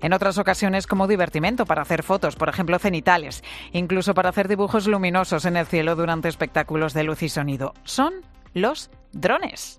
en otras ocasiones como divertimento para hacer fotos, por ejemplo cenitales, incluso para hacer dibujos luminosos en el cielo durante espectáculos de luz y sonido. Son los drones.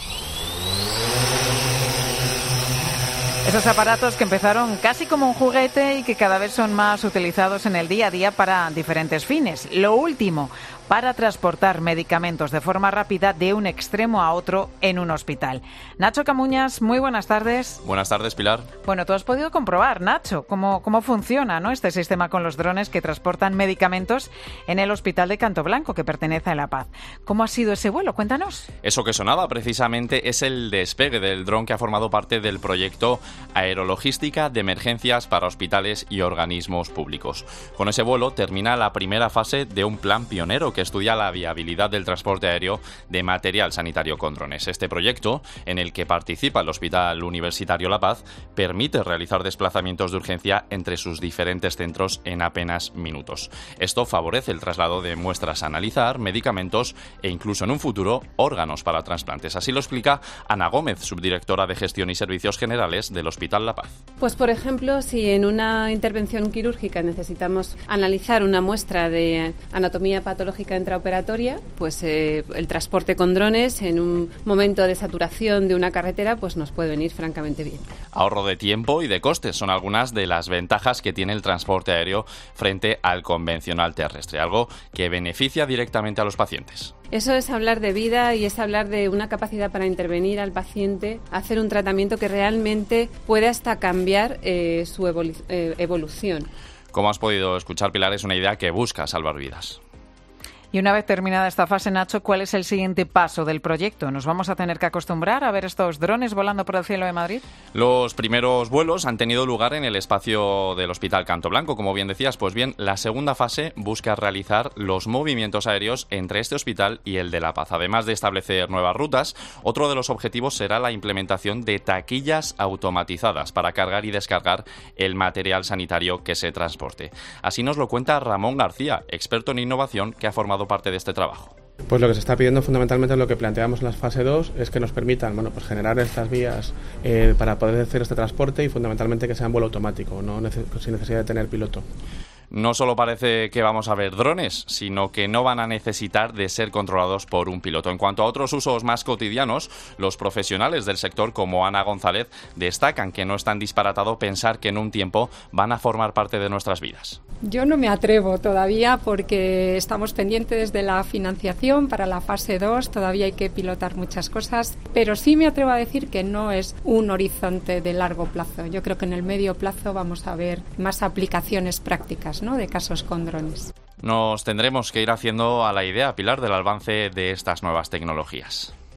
Esos aparatos que empezaron casi como un juguete y que cada vez son más utilizados en el día a día para diferentes fines. Lo último, para transportar medicamentos de forma rápida de un extremo a otro en un hospital. Nacho Camuñas, muy buenas tardes. Buenas tardes, Pilar. Bueno, tú has podido comprobar, Nacho, cómo funciona, ¿no?, este sistema con los drones que transportan medicamentos en el Hospital de Cantoblanco, que pertenece a La Paz. ¿Cómo ha sido ese vuelo? Cuéntanos. Eso que sonaba precisamente es el despegue del dron que ha formado parte del proyecto Aerologística de Emergencias para Hospitales y Organismos Públicos. Con ese vuelo termina la primera fase de un plan pionero que estudia la viabilidad del transporte aéreo de material sanitario con drones. Este proyecto, en el que participa el Hospital Universitario La Paz, permite realizar desplazamientos de urgencia entre sus diferentes centros en apenas minutos. Esto favorece el traslado de muestras a analizar, medicamentos e incluso en un futuro órganos para trasplantes. Así lo explica Ana Gómez, subdirectora de Gestión y Servicios Generales del Hospital La Paz. Pues por ejemplo, si en una intervención quirúrgica necesitamos analizar una muestra de anatomía patológica intraoperatoria, pues el transporte con drones en un momento de saturación de una carretera pues nos puede venir francamente bien. Ahorro de tiempo y de costes son algunas de las ventajas que tiene el transporte aéreo frente al convencional terrestre, algo que beneficia directamente a los pacientes. Eso es hablar de vida y es hablar de una capacidad para intervenir al paciente, hacer un tratamiento que realmente puede hasta cambiar su evolución. Como has podido escuchar, Pilar, es una idea que busca salvar vidas. Y una vez terminada esta fase, Nacho, ¿cuál es el siguiente paso del proyecto? ¿Nos vamos a tener que acostumbrar a ver estos drones volando por el cielo de Madrid? Los primeros vuelos han tenido lugar en el espacio del Hospital Cantoblanco, como bien decías. Pues bien, la segunda fase busca realizar los movimientos aéreos entre este hospital y el de La Paz. Además de establecer nuevas rutas, otro de los objetivos será la implementación de taquillas automatizadas para cargar y descargar el material sanitario que se transporte. Así nos lo cuenta Ramón García, experto en innovación que ha formado parte de este trabajo. Pues lo que se está pidiendo fundamentalmente, lo que planteamos en la fase 2, es que nos permitan generar estas vías para poder hacer este transporte y fundamentalmente que sea en vuelo automático, sin necesidad de tener piloto. No solo parece que vamos a ver drones, sino que no van a necesitar de ser controlados por un piloto. En cuanto a otros usos más cotidianos, los profesionales del sector, como Ana González, destacan que no es tan disparatado pensar que en un tiempo van a formar parte de nuestras vidas. Yo no me atrevo todavía porque estamos pendientes de la financiación para la fase 2, todavía hay que pilotar muchas cosas, pero sí me atrevo a decir que no es un horizonte de largo plazo. Yo creo que en el medio plazo vamos a ver más aplicaciones prácticas, ¿no?, de casos con drones. Nos tendremos que ir haciendo a la idea, Pilar, del avance de estas nuevas tecnologías.